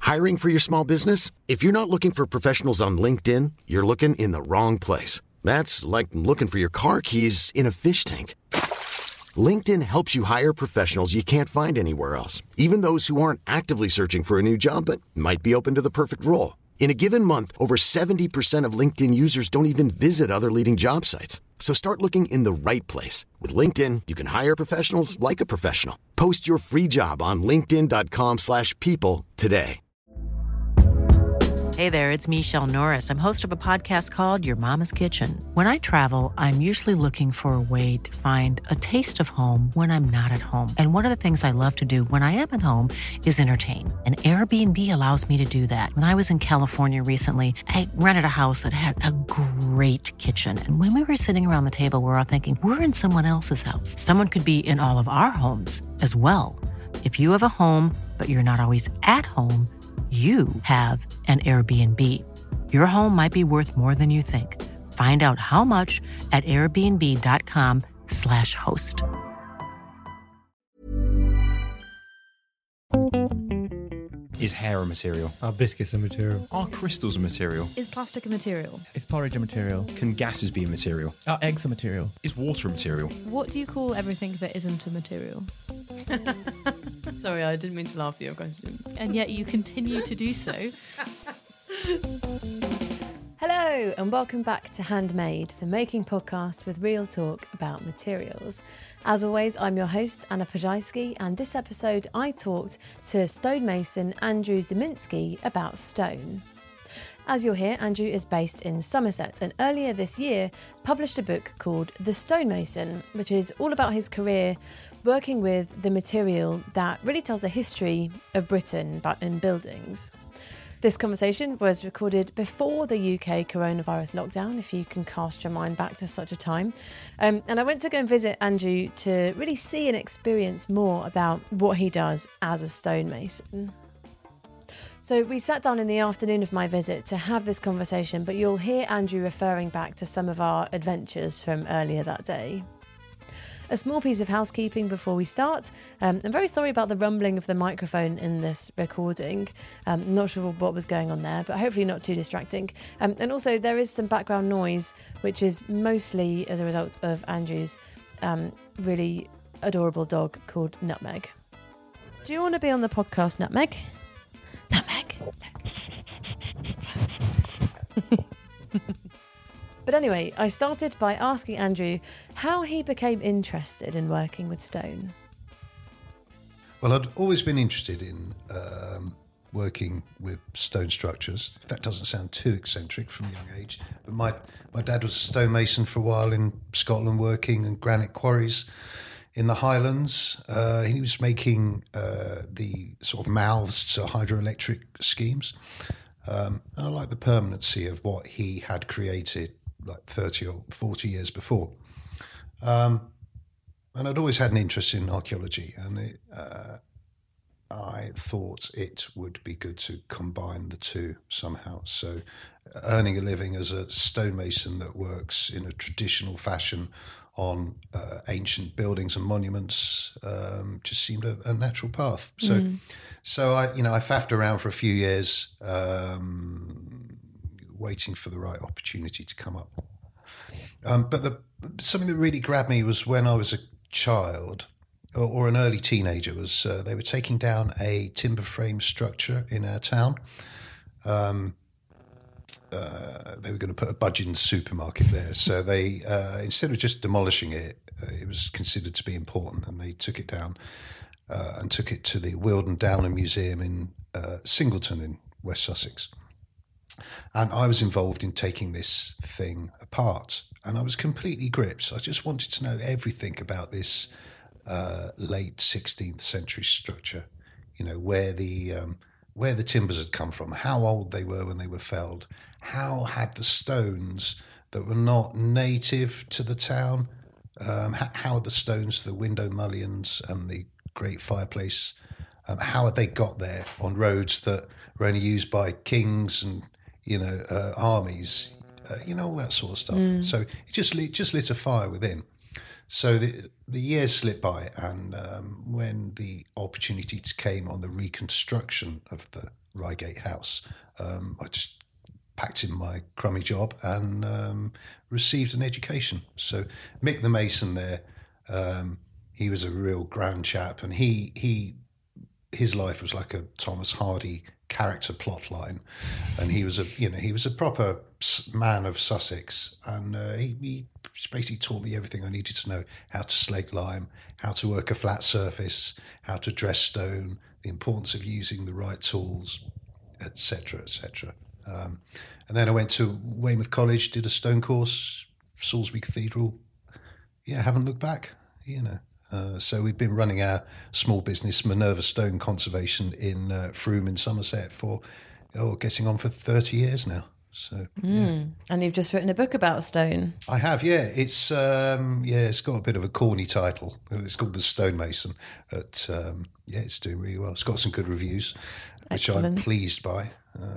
Hiring for your small business? If you're not looking for professionals on LinkedIn, you're looking in the wrong place. That's like looking for your car keys in a fish tank. LinkedIn helps you hire professionals you can't find anywhere else, even those who aren't actively searching for a new job but might be open to the perfect role. In a given month, over 70% of LinkedIn users don't even visit other leading job sites. So start looking in the right place. With LinkedIn, you can hire professionals like a professional. Post your free job on linkedin.com/people today. Hey there, it's Michelle Norris. I'm host of a podcast called Your Mama's Kitchen. When I travel, I'm usually looking for a way to find a taste of home when I'm not at home. And one of the things I love to do when I am at home is entertain. And Airbnb allows me to do that. When I was in California recently, I rented a house that had a great kitchen. And when we were sitting around the table, we were all thinking, we're in someone else's house. Someone could be in all of our homes as well. If you have a home, but you're not always at home, you have an Airbnb. Your home might be worth more than you think. Find out how much at airbnb.com/host. Is hair a material? Are biscuits a material? Are crystals a material? Is plastic a material? Is porridge a material? Can gases be a material? Are eggs a material? Is water a material? What do you call everything that isn't a material? Sorry, I didn't mean to laugh at your question. And yet you continue to do so. Hello and welcome back to Handmade, the making podcast with real talk about materials. As always, I'm your host, Anna Pajajski, and this episode I talked to stonemason Andrew Ziminski about stone. As you'll hear, Andrew is based in Somerset and earlier this year published a book called The Stonemason, which is all about his career working with the material that really tells the history of Britain but in buildings. This conversation was recorded before the UK coronavirus lockdown, if you can cast your mind back to such a time. And I went to go and visit Andrew to really see and experience more about what he does as a stonemason. So we sat down in the afternoon of my visit to have this conversation, but you'll hear Andrew referring back to some of our adventures from earlier that day. A small piece of housekeeping before we start. I'm very sorry about the rumbling of the microphone in this recording. I'm not sure what was going on there, but hopefully not too distracting. And also there is some background noise, which is mostly as a result of Andrew's really adorable dog called Nutmeg. Do you want to be on the podcast, Nutmeg? Nutmeg. But anyway, I started by asking Andrew how he became interested in working with stone. Well, I'd always been interested in working with stone structures. That doesn't sound too eccentric from a young age. But my dad was a stonemason for a while in Scotland, working in granite quarries in the Highlands. He was making the sort of mouths to hydroelectric schemes. And I like the permanency of what he had created like 30 or 40 years before. And I'd always had an interest in archaeology, and I thought it would be good to combine the two somehow. So earning a living as a stonemason that works in a traditional fashion on ancient buildings and monuments just seemed a natural path. So I faffed around for a few years, waiting for the right opportunity to come up. But something that really grabbed me was when I was a child or an early teenager. Was they were taking down a timber frame structure in our town. They were going to put a budgeon supermarket there. So they, instead of just demolishing it, it was considered to be important, and they took it down and took it to the Wealdon Downland Museum in Singleton in West Sussex. And I was involved in taking this thing apart, and I was completely gripped. I just wanted to know everything about this late 16th century structure, where the timbers had come from, how old they were when they were felled, how had the stones that were not native to the town, how had the stones for the window mullions and the great fireplace, how had they got there on roads that were only used by kings and armies, all that sort of stuff. So it just lit a fire within. So the years slipped by, and when the opportunity came on the reconstruction of the Reigate House. I just packed in my crummy job and received an education. So Mick the Mason there, he was a real grand chap, and his life was like a Thomas Hardy character plot line, and he was a proper man of Sussex, and he basically taught me everything I needed to know: how to slate lime, how to work a flat surface, how to dress stone, the importance of using the right tools, etc., etc. And then I went to Weymouth College, did a stone course, Salisbury Cathedral. Yeah, haven't looked back, So we've been running our small business, Minerva Stone Conservation, in Frome in Somerset for getting on for 30 years now. So yeah. And you've just written a book about stone. I have, yeah. It's it's got a bit of a corny title. It's called The Stonemason. But it's doing really well. It's got some good reviews, which Excellent. I'm pleased by.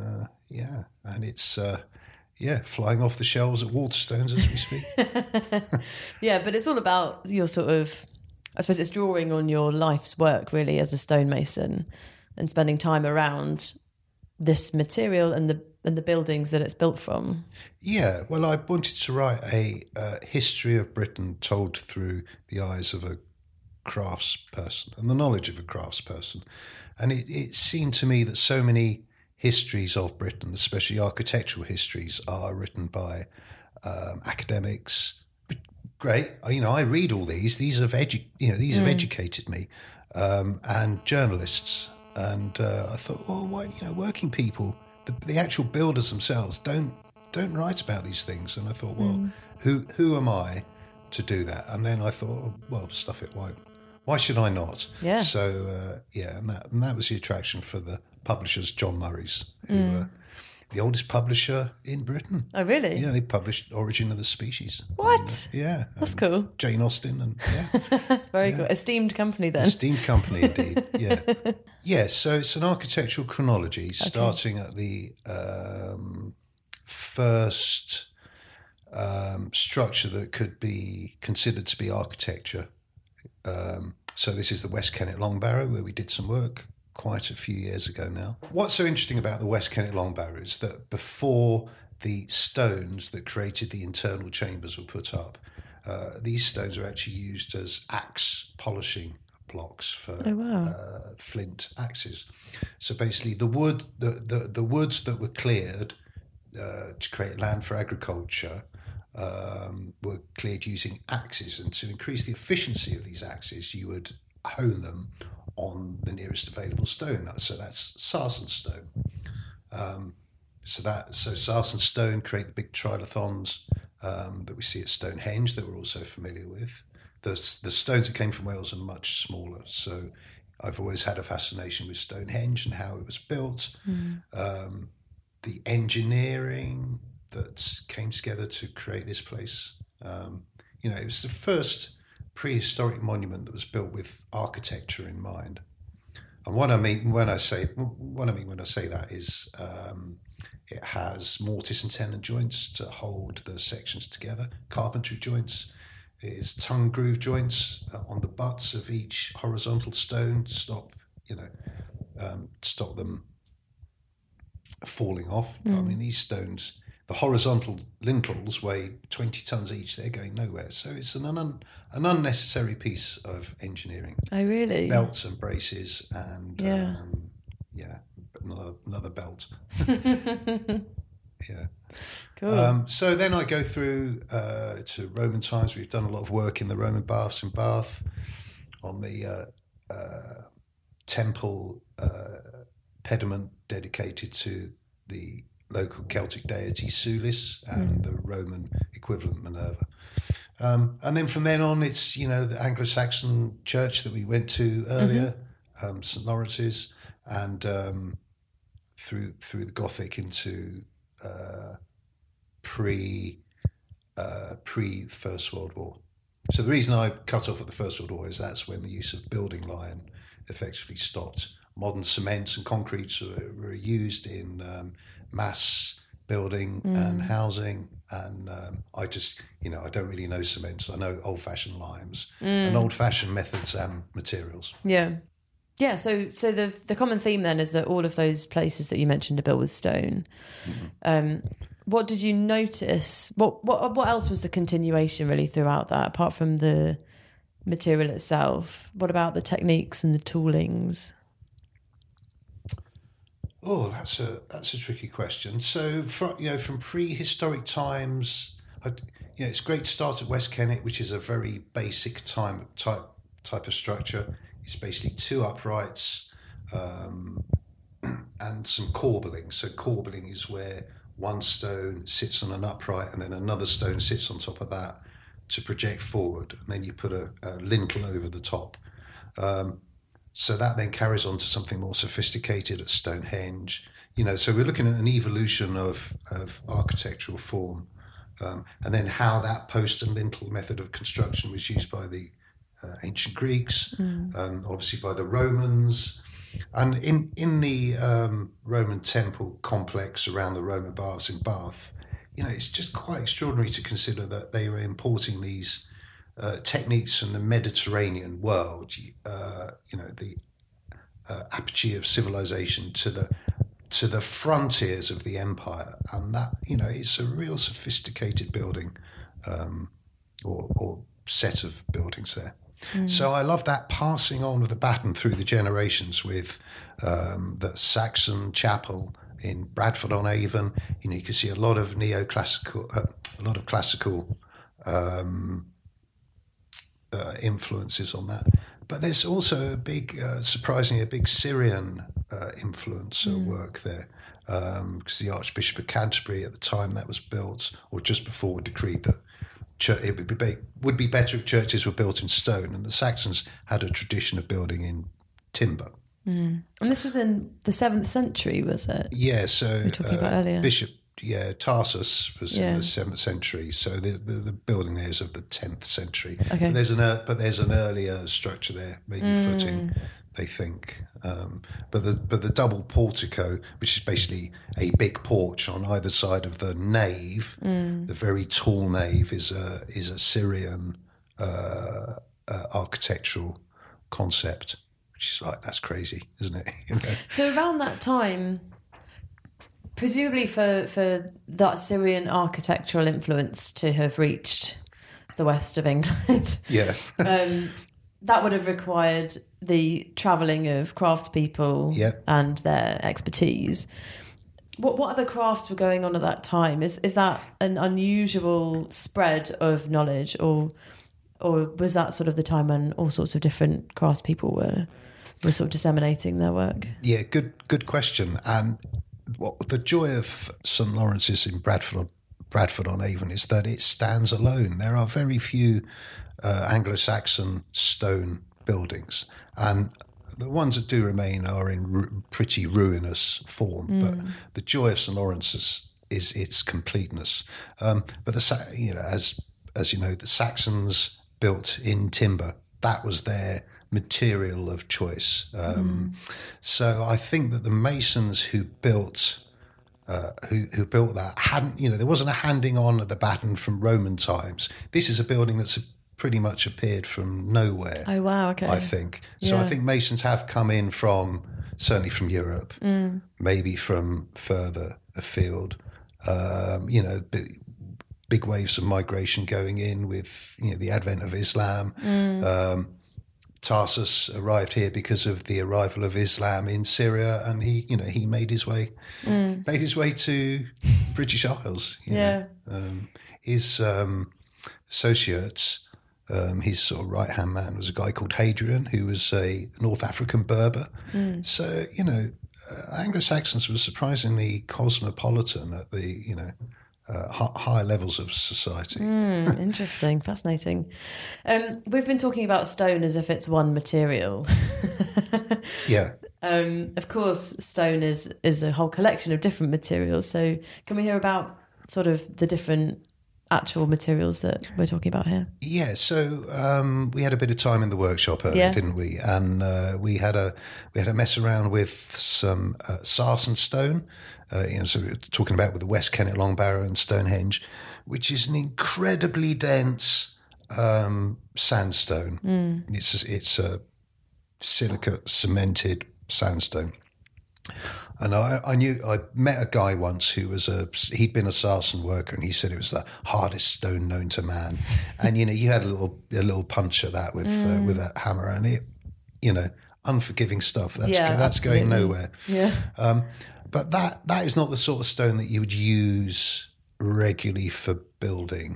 And it's flying off the shelves at Waterstones as we speak. Yeah, but it's all about your sort of, I suppose it's drawing on your life's work really as a stonemason and spending time around this material and the buildings that it's built from. Yeah, well, I wanted to write a history of Britain told through the eyes of a craftsperson and the knowledge of a craftsperson. And it seemed to me that so many histories of Britain, especially architectural histories, are written by academics. Great, I read all these. These have educated me, and journalists. And I thought, well, why, working people, the actual builders themselves, don't write about these things. And I thought, well, who am I to do that? And then I thought, well, stuff it. Why should I not? Yeah. So and that was the attraction for the publishers, John Murray's, who were the oldest publisher in Britain. Oh, really? Yeah, they published Origin of the Species. What? And, that's cool. Jane Austen and Very cool. Esteemed company then. Esteemed company indeed. Yeah. Yeah. So it's an architectural chronology starting at the first structure that could be considered to be architecture. So this is the West Kennet Long Barrow, where we did some work quite a few years ago now. What's so interesting about the West Kennet Long Barrow is that before the stones that created the internal chambers were put up, these stones are actually used as axe polishing blocks for flint axes. So basically the wood, the woods that were cleared to create land for agriculture were cleared using axes, and to increase the efficiency of these axes you would hone them on the nearest available stone. So that's sarsen stone. So sarsen stone create the big trilithons that we see at Stonehenge that we're also familiar with. The stones that came from Wales are much smaller. So I've always had a fascination with Stonehenge and how it was built. The engineering that came together to create this place. It was the first prehistoric monument that was built with architecture in mind. And what I mean when I say that is it has mortise and tenon joints to hold the sections together, carpentry joints. It is tongue groove joints on the butts of each horizontal stone to stop them falling off. I mean, these stones, the horizontal lintels weigh 20 tons each. They're going nowhere. So it's an unnecessary piece of engineering. Oh, really? Belts and braces and another belt. Yeah. Cool. So then I go through to Roman times. We've done a lot of work in the Roman baths in Bath, on the temple pediment dedicated to the local Celtic deity Sulis and the Roman equivalent Minerva. And then from then on, it's, the Anglo-Saxon church that we went to earlier, St. Lawrence's, and through the Gothic into pre First World War. So the reason I cut off at the First World War is that's when the use of building lime effectively stopped. Modern cements and concretes were used in mass building and housing, and I just, I don't really know cements. I know old-fashioned limes and old-fashioned methods and materials. Yeah. Yeah, so the common theme then is that all of those places that you mentioned are built with stone. What did you notice? What else was the continuation really throughout that, apart from the material itself? What about the techniques and the toolings? Oh, that's a tricky question. So, from prehistoric times, it's great to start at West Kennet, which is a very basic type of structure. It's basically two uprights and some corbelling. So corbelling is where one stone sits on an upright and then another stone sits on top of that to project forward, and then you put a lintel over the top. So that then carries on to something more sophisticated at Stonehenge. So we're looking at an evolution of architectural form, and then how that post and lintel method of construction was used by the ancient Greeks, obviously by the Romans, and in the Roman temple complex around the Roman baths in Bath. It's just quite extraordinary to consider that they were importing these techniques from the Mediterranean world, the apogee of civilization to the frontiers of the empire, and that it's a real sophisticated building or set of buildings there. So I love that passing on of the baton through the generations with the Saxon chapel in Bradford-on-Avon. You can see a lot of neoclassical, a lot of classical influences on that. But there's also a big, surprisingly, a big Syrian influence at work there. Because the Archbishop of Canterbury at the time that was built, or just before, decreed that it would be better if churches were built in stone, and the Saxons had a tradition of building in timber. And this was in the 7th century, was it? Yeah, so we were talking about earlier. Bishop Tarsus was in the 7th century, so the building there is of the 10th century. Okay. But there's an earlier structure there, maybe footing, they think. But the double portico, which is basically a big porch on either side of the nave, the very tall nave, is a Syrian architectural concept, which is like, that's crazy, isn't it? So around that time, presumably for that Syrian architectural influence to have reached the west of England, that would have required the travelling of craftspeople and their expertise. What other crafts were going on at that time? Is that an unusual spread of knowledge, or was that sort of the time when all sorts of different craftspeople were sort of disseminating their work? Yeah, good question. And the joy of St Lawrence's in Bradford-on-Avon is that it stands alone. There are very few Anglo-Saxon stone buildings, and the ones that do remain are in pretty ruinous form. But the joy of St Lawrence's is its completeness. But as you know, the Saxons built in timber. That was their material of choice. So I think that the masons who built that hadn't, there wasn't a handing on of the baton from Roman times. This is a building that's pretty much appeared from nowhere. Oh wow! Okay, I think so. I think masons have come in certainly from Europe, maybe from further afield. Big waves of migration going in with the advent of Islam. Tarsus arrived here because of the arrival of Islam in Syria, and he made his way to British Isles. His associates, his sort of right hand man, was a guy called Hadrian, who was a North African Berber. So Anglo-Saxons were surprisingly cosmopolitan at the high levels of society. Interesting, fascinating. We've been talking about stone as if it's one material. Of course, stone is a whole collection of different materials. So can we hear about sort of the different actual materials that we're talking about here? Yeah, so we had a bit of time in the workshop earlier, didn't we? And we had a mess around with some sarsen stone. So we're talking about with the West Kennet Long Barrow and Stonehenge, which is an incredibly dense sandstone. It's a silicate cemented sandstone. And I met a guy once who he'd been a sarsen worker, and he said it was the hardest stone known to man. And, you had a little punch at that with that hammer, and it, unforgiving stuff. That's going nowhere. Yeah. But that is not the sort of stone that you would use regularly for building.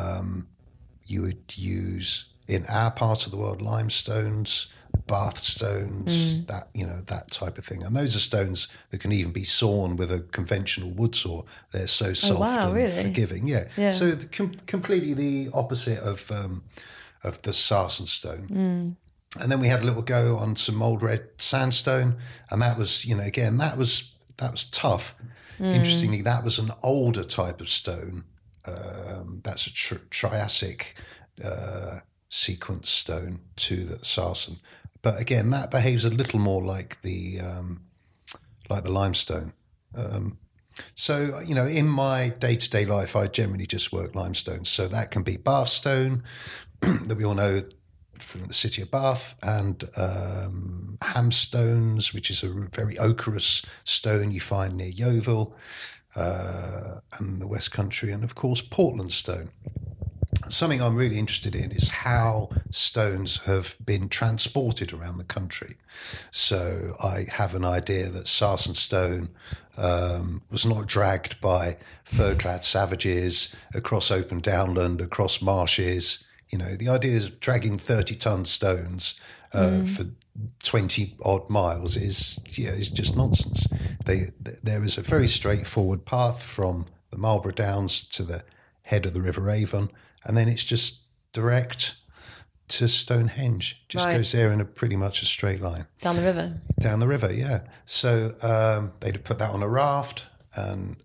You would use, in our part of the world, limestones, Bath stones, that type of thing. And those are stones that can even be sawn with a conventional wood saw. They're so soft and really? forgiving. Yeah. So completely the opposite of the sarsen stone. And then we had a little go on some old red sandstone, and that was, again, that was tough. Interestingly, that was an older type of stone. That's a Triassic sequence stone to the sarsen. But again, that behaves a little more like the limestone. So, in my day-to-day life, I generally just work limestone. So that can be Bath stone that we all know from the city of Bath, and Ham stones, which is a very ochreous stone you find near Yeovil and the West Country, and of course Portland stone. Something I'm really interested in is how stones have been transported around the country. So I have an idea that sarsen stone was not dragged by fur-clad savages across open downland, across marshes. The idea of dragging 30-ton stones for 20 odd miles is just nonsense. There is a very straightforward path from the Marlborough Downs to the head of the River Avon, and then it's just direct to Stonehenge. Just goes there in pretty much a straight line. Down the river? Down the river, yeah. So they'd have put that on a raft, and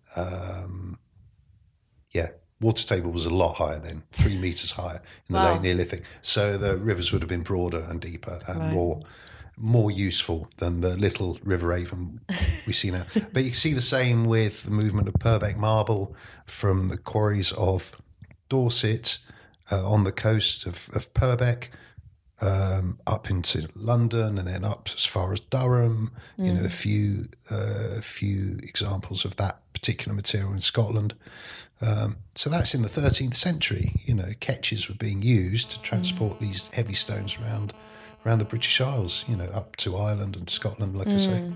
water table was a lot higher then, 3 metres higher in the late Neolithic. So the rivers would have been broader and deeper and more useful than the little River Avon we see now. But you can see the same with the movement of Purbeck marble from the quarries of Dorset on the coast of Purbeck up into London, and then up as far as Durham. A few examples of that particular material in Scotland. So that's in the 13th century. Ketches were being used to transport these heavy stones around the British Isles, up to Ireland and Scotland, like I say.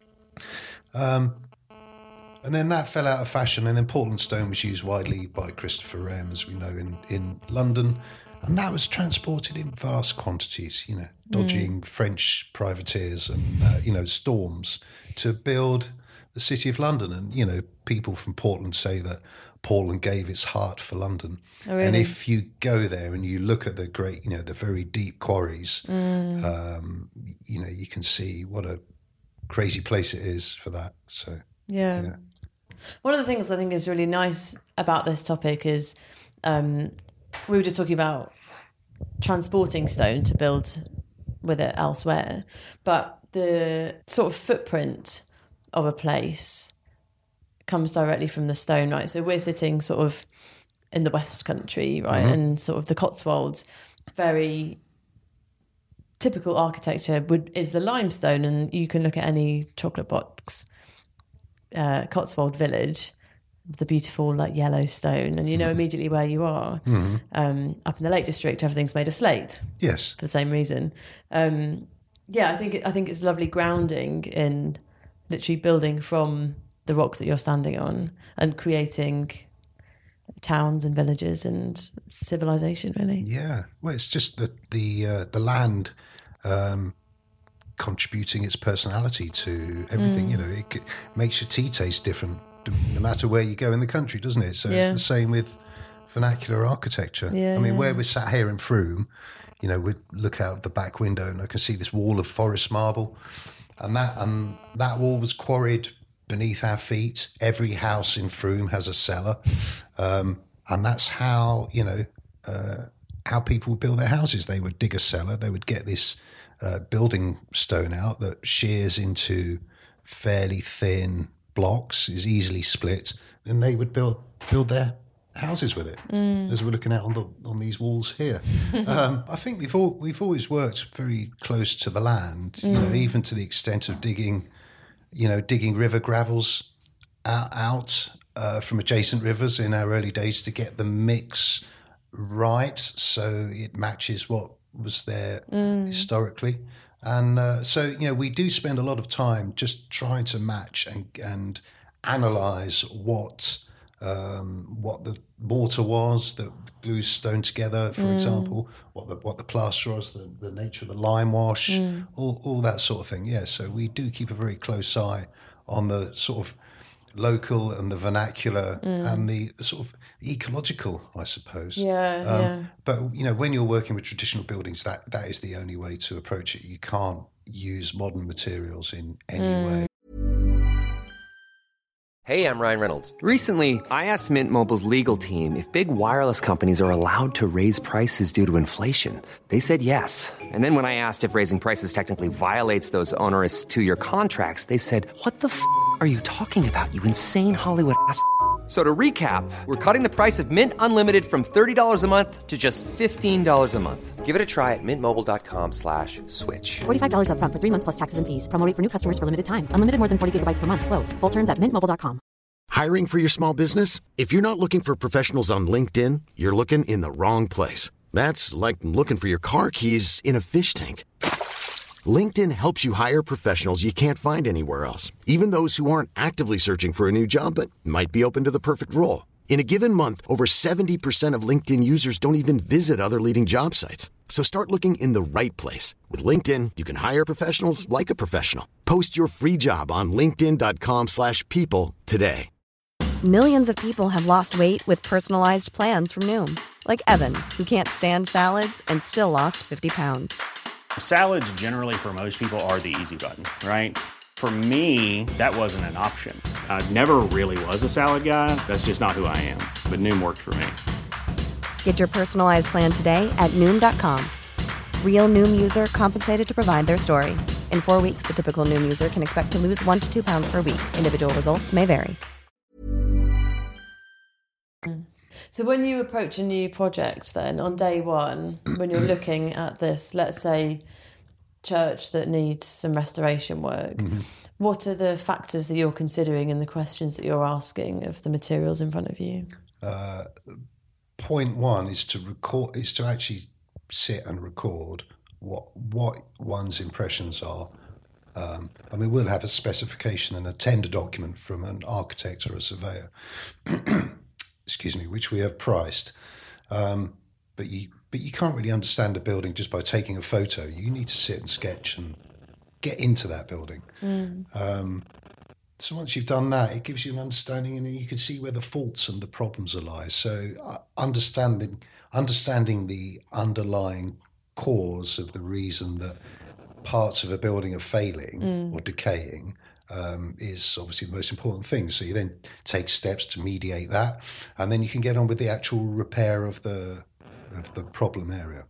And then that fell out of fashion, and then Portland stone was used widely by Christopher Wren, as we know, in London. And that was transported in vast quantities, dodging French privateers and, storms to build the city of London. And, people from Portland say that Portland gave its heart for London. Oh, really? And if you go there and you look at the great, the very deep quarries, you can see what a crazy place it is for that. So, yeah. One of the things I think is really nice about this topic is we were just talking about transporting stone to build with it elsewhere, but the sort of footprint of a place comes directly from the stone, right? So we're sitting sort of in the West Country, right? And sort of the Cotswolds, very typical architecture is the limestone, and you can look at any chocolate box Cotswold village, the beautiful yellow stone, and immediately where you are. Up in the Lake District, everything's made of slate. Yes, for the same reason. I think it's lovely grounding in literally building from the rock that you're standing on and creating towns and villages and civilization, really. Yeah, well, it's just the land contributing its personality to everything. It makes your tea taste different no matter where you go in the country, doesn't it? So it's the same with vernacular architecture. Where we're sat here in Frome, we look out the back window and I can see this wall of forest marble, and that wall was quarried beneath our feet. Every house in Frome has a cellar, and that's how people build their houses. They would dig a cellar, they would get this building stone out that shears into fairly thin blocks, is easily split, then they would build their houses with it, as we're looking out on these walls here. I think we've always worked very close to the land, even to the extent of digging river gravels out from adjacent rivers in our early days to get the mix right, so it matches what was there historically. And so we do spend a lot of time just trying to match and analyse what the mortar was that glues stone together, for example, what the plaster was, the nature of the lime wash, all that sort of thing. Yeah, so we do keep a very close eye on the sort of local and the vernacular and the sort of ecological, I suppose. But when you're working with traditional buildings, that is the only way to approach it. You can't use modern materials in any way. Hey, I'm Ryan Reynolds. Recently, I asked Mint Mobile's legal team if big wireless companies are allowed to raise prices due to inflation. They said yes. And then when I asked if raising prices technically violates those onerous 2-year contracts, they said, "What the f*** are you talking about, you insane Hollywood ass?" So to recap, we're cutting the price of Mint Unlimited from $30 a month to just $15 a month. Give it a try at mintmobile.com/switch. $45 up front for 3 months plus taxes and fees. Promo rate for new customers for limited time. Unlimited more than 40 gigabytes per month. Slows full terms at mintmobile.com. Hiring for your small business? If you're not looking for professionals on LinkedIn, you're looking in the wrong place. That's like looking for your car keys in a fish tank. LinkedIn helps you hire professionals you can't find anywhere else, even those who aren't actively searching for a new job but might be open to the perfect role. In a given month, over 70% of LinkedIn users don't even visit other leading job sites. So start looking in the right place. With LinkedIn, you can hire professionals like a professional. Post your free job on linkedin.com/people today. Millions of people have lost weight with personalized plans from Noom. Like Evan, who can't stand salads and still lost 50 pounds. Salads generally for most people are the easy button, right? For me, that wasn't an option. I never really was a salad guy. That's just not who I am. But Noom worked for me. Get your personalized plan today at Noom.com. Real Noom user compensated to provide their story. In 4 weeks, the typical Noom user can expect to lose 1 to 2 pounds per week. Individual results may vary. So when you approach a new project then, on day one, when you're looking at this, let's say, church that needs some restoration work, what are the factors that you're considering and the questions that you're asking of the materials in front of you? Point one is to actually sit and record what one's impressions are. We'll have a specification and a tender document from an architect or a surveyor, which we have priced. But you can't really understand a building just by taking a photo. You need to sit and sketch and get into that building. So once you've done that, it gives you an understanding, and then you can see where the faults and the problems lie. So understanding the underlying cause of the reason that parts of a building are failing or decaying is obviously the most important thing. So you then take steps to mediate that, and then you can get on with the actual repair of the problem area.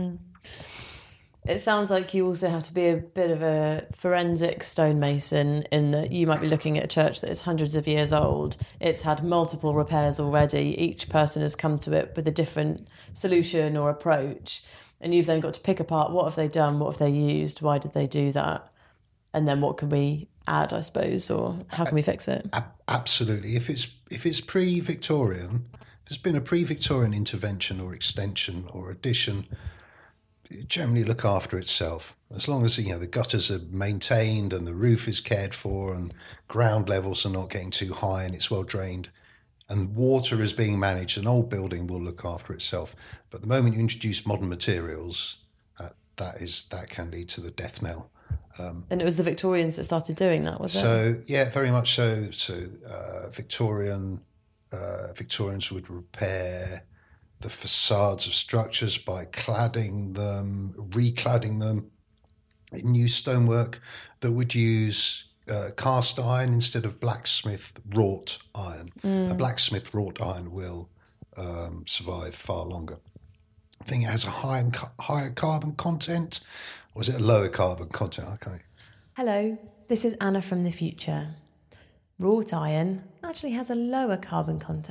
It sounds like you also have to be a bit of a forensic stonemason, in that you might be looking at a church that is hundreds of years old. It's had multiple repairs already. Each person has come to it with a different solution or approach. And you've then got to pick apart, what have they done? What have they used? Why did they do that? And then what can we add, I suppose, or how can we fix it? Absolutely. If it's pre-Victorian, if there's been a pre-Victorian intervention or extension or addition, it generally look after itself. As long as the gutters are maintained and the roof is cared for and ground levels are not getting too high and it's well drained and water is being managed, an old building will look after itself. But the moment you introduce modern materials, that can lead to the death knell. And it was the Victorians that started doing that, was it? So yeah, very much so. So Victorians would repair the facades of structures by recladding them in new stonework that would use cast iron instead of blacksmith wrought iron. A blacksmith wrought iron will survive far longer. I think it has a higher carbon content, or is it a lower carbon content? Okay. Hello, this is Anna from the future. Wrought iron actually has a lower carbon content.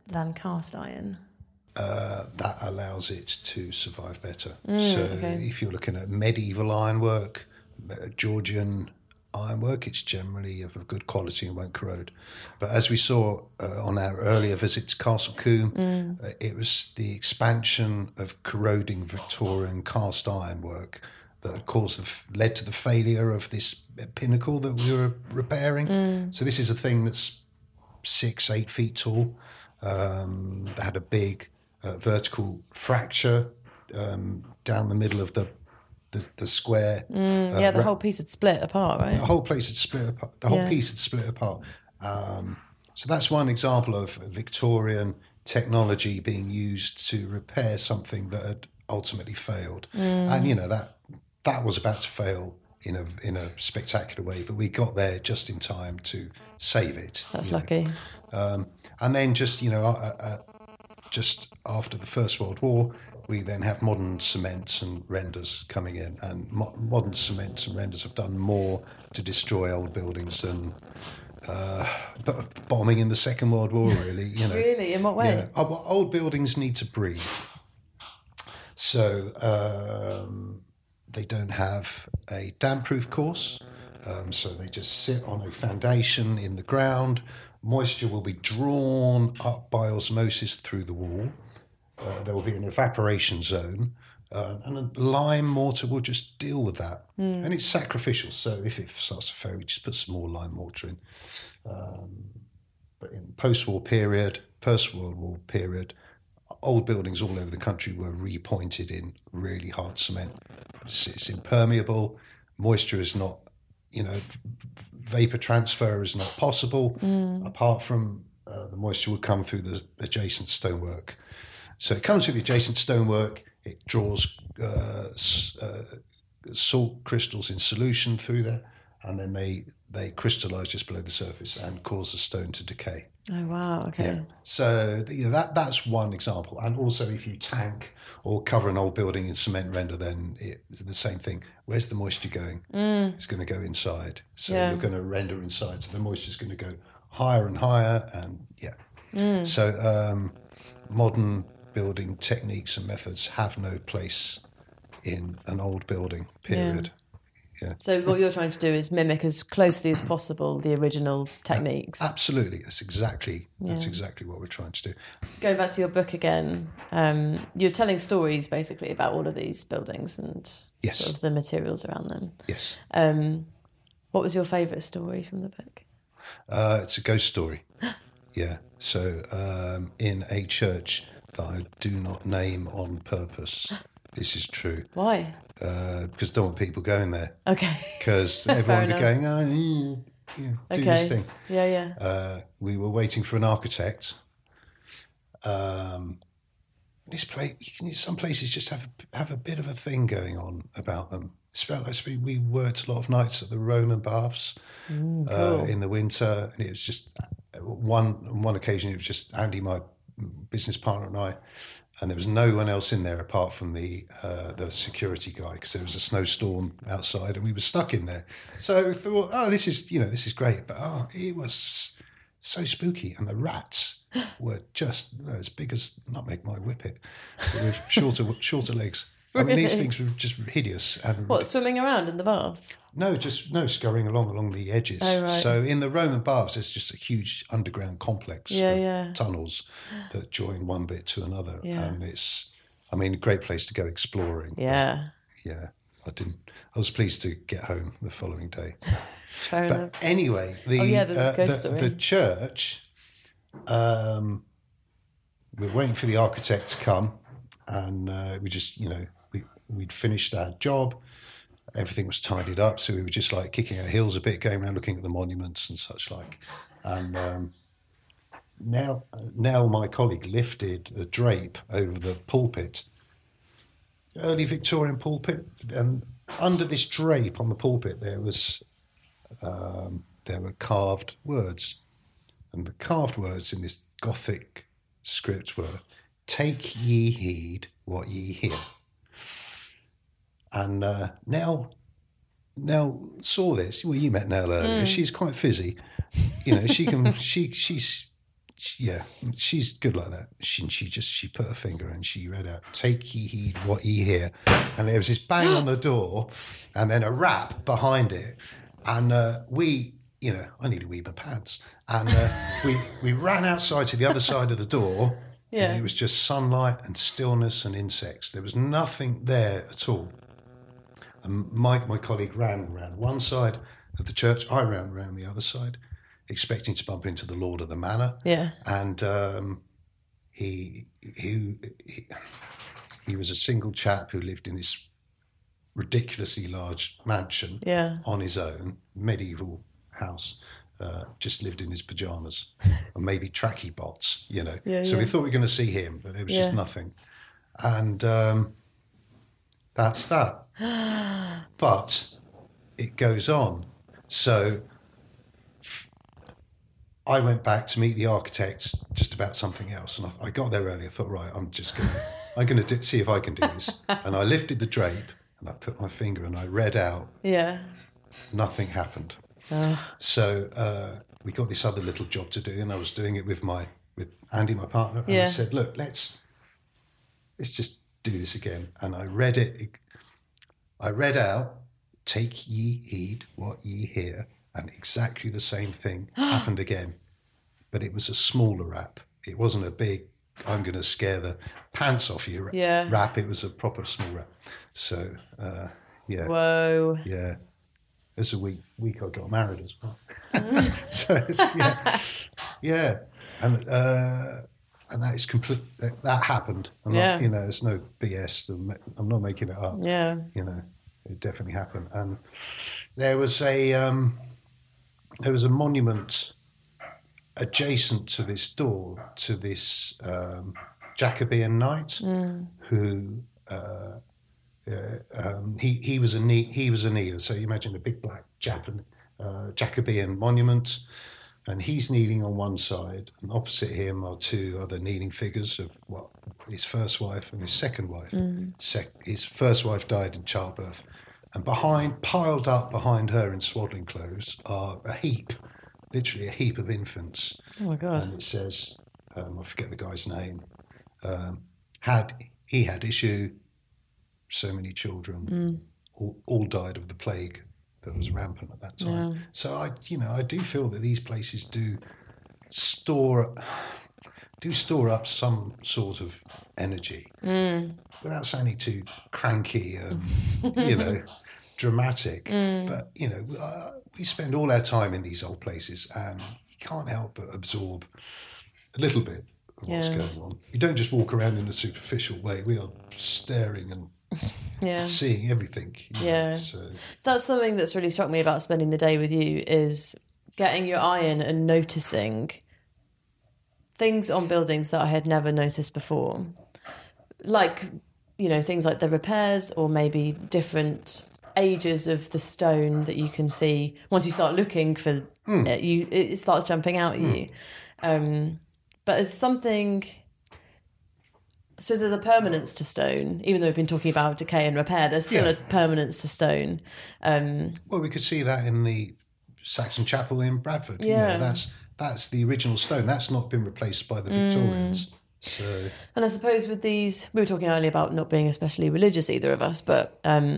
than cast iron? That allows it to survive better. If you're looking at medieval ironwork, Georgian ironwork, it's generally of good quality and won't corrode. But as we saw on our earlier visit to Castle Combe, it was the expansion of corroding Victorian cast ironwork that led to the failure of this pinnacle that we were repairing. So this is a thing that's 6-8 feet tall. That had a big vertical fracture down the middle of the square. The whole piece had split apart, right? The whole place had split apart. The whole piece had split apart. So that's one example of Victorian technology being used to repair something that had ultimately failed. And that was about to fail in a spectacular way, but we got there just in time to save it. That's lucky. And then just after the First World War, we then have modern cements and renders coming in, and modern cements and renders have done more to destroy old buildings than bombing in the Second World War, really. Really? In what way? Yeah. Old buildings need to breathe. So they don't have a damp-proof course, so they just sit on a foundation in the ground. Moisture will be drawn up by osmosis through the wall. There will be an evaporation zone, and a lime mortar will just deal with that. And it's sacrificial, so if it starts to fail, we just put some more lime mortar in. But in the post-war period, post-World War period, old buildings all over the country were repointed in really hard cement. It's impermeable. Moisture is not, vapor transfer is not possible, apart from the moisture would come through the adjacent stonework. So it comes through the adjacent stonework, it draws salt crystals in solution through there, and then they crystallise just below the surface and cause the stone to decay. Oh, wow, okay. Yeah. So that's one example. And also if you tank or cover an old building in cement render, then it's the same thing. Where's the moisture going? It's going to go inside. So you're going to render inside. So the moisture's going to go higher and higher. And So modern building techniques and methods have no place in an old building, period. Yeah. So what you're trying to do is mimic as closely as possible the original techniques. Absolutely. That's exactly what we're trying to do. Going back to your book again, you're telling stories basically about all of these buildings and sort of the materials around them. Yes. What was your favourite story from the book? It's a ghost story. Yeah. So in a church that I do not name on purpose. This is true. Why? Because I don't want people going there. Okay. Because everyone would be going, do this thing. Yeah. We were waiting for an architect. This place, some places just have a bit of a thing going on about them. Especially, we worked a lot of nights at the Roman Baths in the winter, and it was just on one occasion. It was just Andy, my business partner, and I. And there was no one else in there apart from the security guy, because there was a snowstorm outside and we were stuck in there. So I thought, this is great. But it was so spooky. And the rats were just as big as Nutmeg, my whippet, but with shorter legs. I mean, these things were just hideous. And what, swimming around in the baths? No, scurrying along the edges. Oh, right. So in the Roman Baths, there's just a huge underground complex of tunnels that join one bit to another. Yeah. And it's, a great place to go exploring. Yeah. I was pleased to get home the following day. Fair enough. But anyway, the church, we're waiting for the architect to come, and we just, we'd finished our job. Everything was tidied up, so we were just like kicking our heels a bit, going around looking at the monuments and such like. And Nell, my colleague, lifted a drape over the pulpit, early Victorian pulpit, and under this drape on the pulpit there were carved words, and the carved words in this Gothic script were, "Take ye heed what ye hear." And Nell saw this. Well, you met Nell earlier. She's quite fizzy. She can. She's she's good like that. She put her finger and she read out, "Take ye heed what ye hear," and there was this bang on the door, and then a rap behind it, and we, I need to weave my pants, and we ran outside to the other side of the door, and it was just sunlight and stillness and insects. There was nothing there at all. And Mike, my colleague, ran around one side of the church. I ran around the other side, expecting to bump into the Lord of the Manor. Yeah. And he was a single chap who lived in this ridiculously large mansion on his own, medieval house, just lived in his pajamas and maybe tracky bots, So we thought we were going to see him, but it was just nothing. And that's that. But it goes on. So I went back to meet the architect just about something else, and I got there early. I thought, right, I'm going to see if I can do this. And I lifted the drape, and I put my finger, and I read out. Yeah. Nothing happened. So we got this other little job to do, and I was doing it with Andy, my partner, and I said, look, let's just do this again. And I read it. I read out, "Take ye heed what ye hear," and exactly the same thing happened again. But it was a smaller rap. It wasn't a big, "I'm going to scare the pants off you" rap. It was a proper small rap. So, Whoa. Yeah. It was a week I got married as well. So, and that is complete. That happened. There's no BS. I'm not making it up. Yeah. It definitely happened. And there was a monument adjacent to this door to this Jacobean knight who he was a kneeler. So you imagine a big black Jacobean monument. And he's kneeling on one side, and opposite him are two other kneeling figures of his first wife and his second wife. His first wife died in childbirth. And piled up behind her in swaddling clothes are literally a heap of infants. Oh my God. And it says, I forget the guy's name, had issue, so many children, all died of the plague that was rampant at that time. Yeah. So I do feel that these places do store up some sort of energy without sounding too cranky and dramatic. But we spend all our time in these old places, and you can't help but absorb a little bit of what's going on. You don't just walk around in a superficial way. We are staring and seeing everything. So that's something that's really struck me about spending the day with you, is getting your eye in and noticing things on buildings that I had never noticed before. Like, things like the repairs, or maybe different ages of the stone that you can see. Once you start looking for it, it starts jumping out at you. But it's something... I suppose there's a permanence to stone, even though we've been talking about decay and repair. There's still a permanence to stone. Well, we could see that in the Saxon Chapel in Bradford. That's the original stone. That's not been replaced by the Victorians. So, and I suppose with these, we were talking earlier about not being especially religious, either of us, but I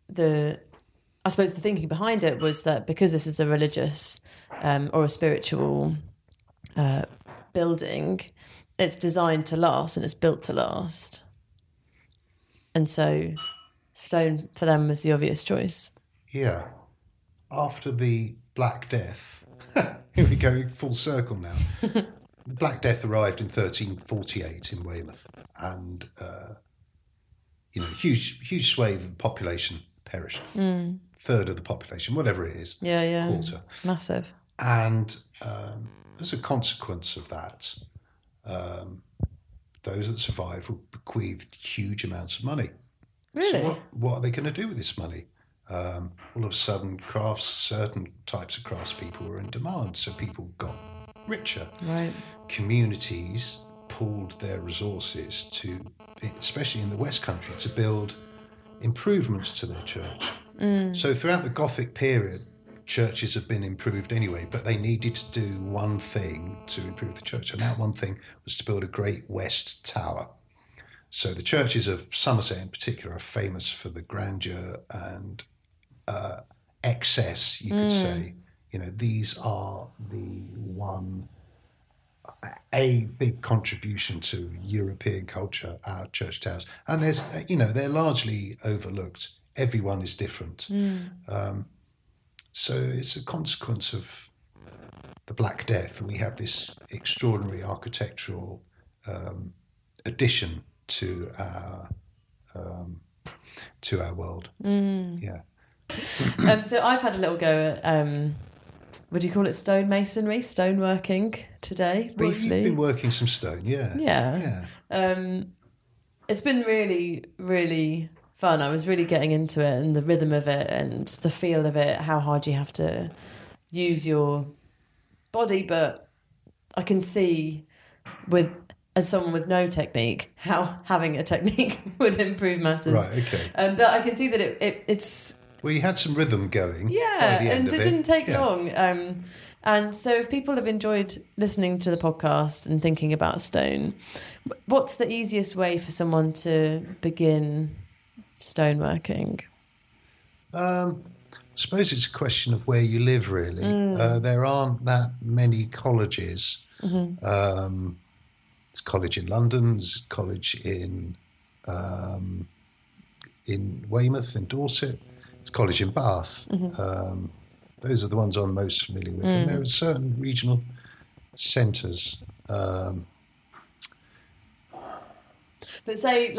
suppose the thinking behind it was that because this is a religious or a spiritual building, it's designed to last and it's built to last. And so stone for them was the obvious choice. Yeah. After the Black Death, here we go, full circle now. The Black Death arrived in 1348 in Weymouth, and huge swathe of the population perished. Third of the population, whatever it is. Quarter. Massive. And as a consequence of that, those that survived were bequeathed huge amounts of money. Really? So what are they going to do with this money? All of a sudden, certain types of craftspeople were in demand, so people got richer. Right. Communities pooled their resources to, especially in the West Country, to build improvements to their church. So throughout the Gothic period, churches have been improved anyway, but they needed to do one thing to improve the church, and that one thing was to build a great West Tower. So the churches of Somerset in particular are famous for the grandeur and excess, you could say. You know, these are a big contribution to European culture, our church towers. And there's, you know, they're largely overlooked. Everyone is different. So it's a consequence of the Black Death. We have this extraordinary architectural addition to our world. Yeah. So I've had a little go at, would you call it stonemasonry, stoneworking today, briefly? Well, you've been working some stone, yeah. Yeah. It's been really, really fun. I was really getting into it and the rhythm of it and the feel of it, how hard you have to use your body. But I can see, as someone with no technique, how having a technique would improve matters. Right, okay. But I can see that it's... Well, you had some rhythm going. Yeah, by the end and of it didn't take long. And so if people have enjoyed listening to the podcast and thinking about stone, what's the easiest way for someone to begin stoneworking? I suppose it's a question of where you live, really. There aren't that many colleges. There's a college in London, there's a college in Weymouth, in Dorset. It's a college in Bath. Those are the ones I'm most familiar with. And there are certain regional centres. But say,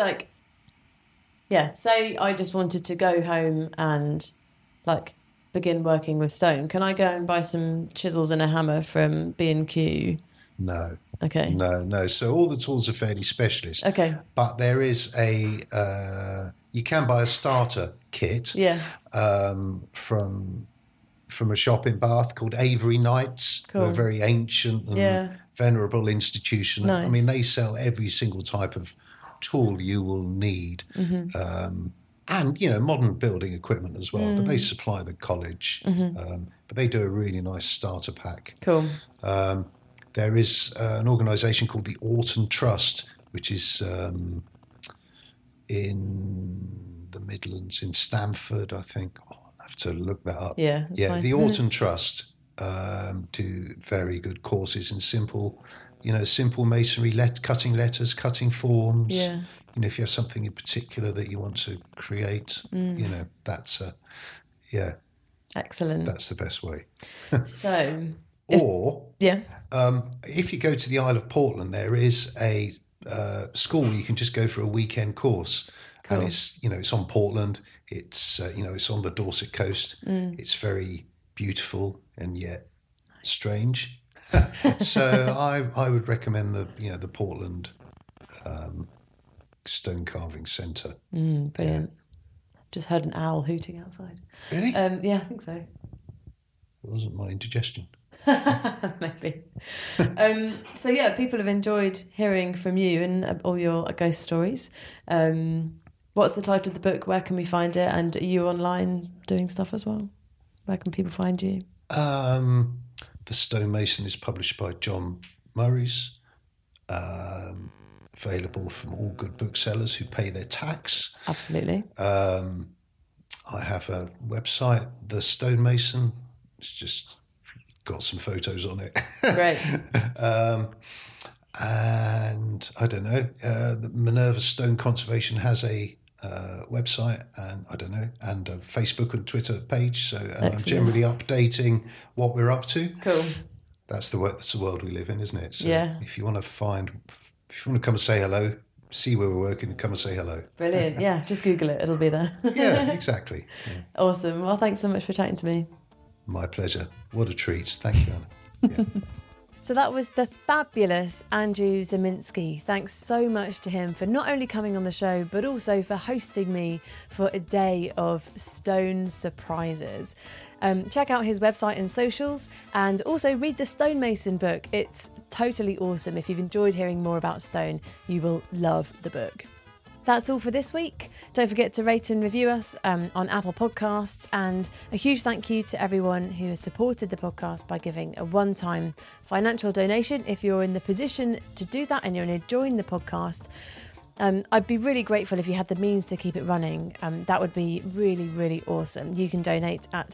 say I just wanted to go home and, begin working with stone. Can I go and buy some chisels and a hammer from B&Q? No. Okay. No. So all the tools are fairly specialist. Okay. But there is you can buy a starter kit from a shop in Bath called Avery Knights. Cool. A very ancient and venerable institution. Nice. I mean, they sell every single type of tool you will need. And, modern building equipment as well. But they supply the college. But they do a really nice starter pack. Cool. There is an organisation called the Orton Trust, which is in the Midlands, in Stamford, I think. I have to look that up. Yeah, fine. The Orton Trust do very good courses in simple masonry, cutting letters, cutting forms. Yeah. If you have something in particular that you want to create, that's excellent. That's the best way. So, if you go to the Isle of Portland, there is a school where you can just go for a weekend course. Cool. And it's on Portland. It's it's on the Dorset coast. It's very beautiful and yet strange. So I would recommend the Portland Stone Carving Centre. Brilliant. Yeah. Just heard an owl hooting outside. Really? Yeah, I think so. It wasn't my indigestion. Maybe. If people have enjoyed hearing from you and all your ghost stories, what's the title of the book? Where can we find it? And are you online doing stuff as well? Where can people find you? The Stonemason is published by John Murray's. Available from all good booksellers who pay their tax. Absolutely. I have a website, The Stonemason. It's just got some photos on it. Great. And I don't know, the Minerva Stone Conservation has a website and and a Facebook and Twitter page. So I'm generally updating what we're up to. Cool. That's the world we live in, isn't it? So if you want to come and say hello, see where we're working, come and say hello. Brilliant. Yeah, just Google it. It'll be there. Yeah, exactly. Yeah. Awesome. Well, thanks so much for chatting to me. My pleasure. What a treat. Thank you, Anna. Yeah. So that was the fabulous Andrew Ziminski. Thanks so much to him for not only coming on the show, but also for hosting me for a day of stone surprises. Check out his website and socials, and also read the Stonemason book. It's totally awesome. If you've enjoyed hearing more about stone, you will love the book. That's all for this week. Don't forget to rate and review us on Apple Podcasts, and a huge thank you to everyone who has supported the podcast by giving a one-time financial donation. If you're in the position to do that and you're enjoying the podcast, I'd be really grateful if you had the means to keep it running. That would be really, really awesome. You can donate at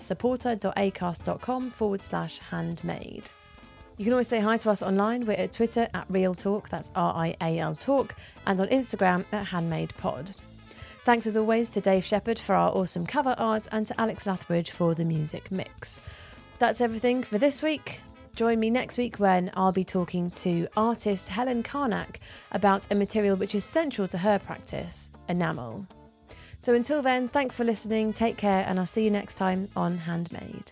supporter.acast.com/handmade. You can always say hi to us online. We're at Twitter at Real Talk, that's RIAL Talk, and on Instagram at HandmadePod. Thanks as always to Dave Shepherd for our awesome cover art and to Alex Lathbridge for the music mix. That's everything for this week. Join me next week when I'll be talking to artist Helen Karnak about a material which is central to her practice, enamel. So until then, thanks for listening, take care, and I'll see you next time on Handmade.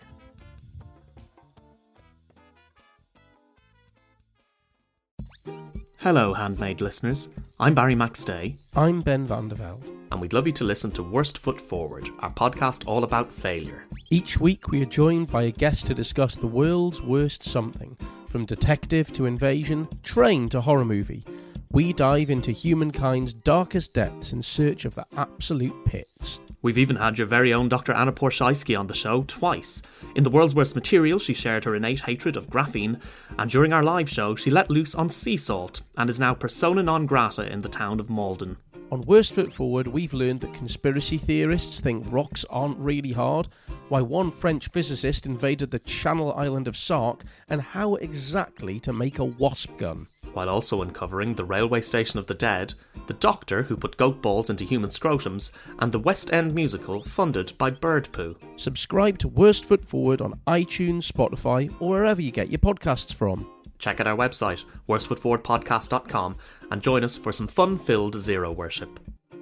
Hello, Handmade listeners. I'm Barry McStay. I'm Ben van der Velde. And we'd love you to listen to Worst Foot Forward, our podcast all about failure. Each week we are joined by a guest to discuss the world's worst something. From detective to invasion, train to horror movie. We dive into humankind's darkest depths in search of the absolute pits. We've even had your very own Dr. Anna Porshaisky on the show twice. In The World's Worst Material, she shared her innate hatred of graphene, and during our live show, she let loose on sea salt, and is now persona non grata in the town of Malden. On Worst Foot Forward, we've learned that conspiracy theorists think rocks aren't really hard, why one French physicist invaded the Channel Island of Sark, and how exactly to make a wasp gun. While also uncovering the railway station of the dead, the doctor who put goat balls into human scrotums, and the West End musical funded by bird poo. Subscribe to Worst Foot Forward on iTunes, Spotify, or wherever you get your podcasts from. Check out our website, worstfootforwardpodcast.com, and join us for some fun-filled zero worship.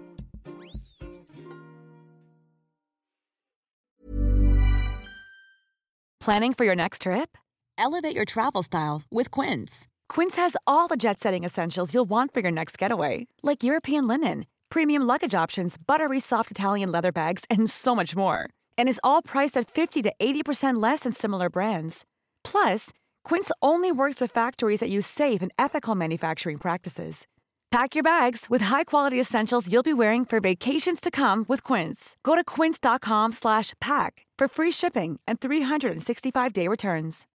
Planning for your next trip? Elevate your travel style with Quince. Quince has all the jet-setting essentials you'll want for your next getaway, like European linen, premium luggage options, buttery soft Italian leather bags, and so much more. And is all priced at 50 to 80% less than similar brands. Plus, Quince only works with factories that use safe and ethical manufacturing practices. Pack your bags with high-quality essentials you'll be wearing for vacations to come with Quince. Go to quince.com/pack for free shipping and 365-day returns.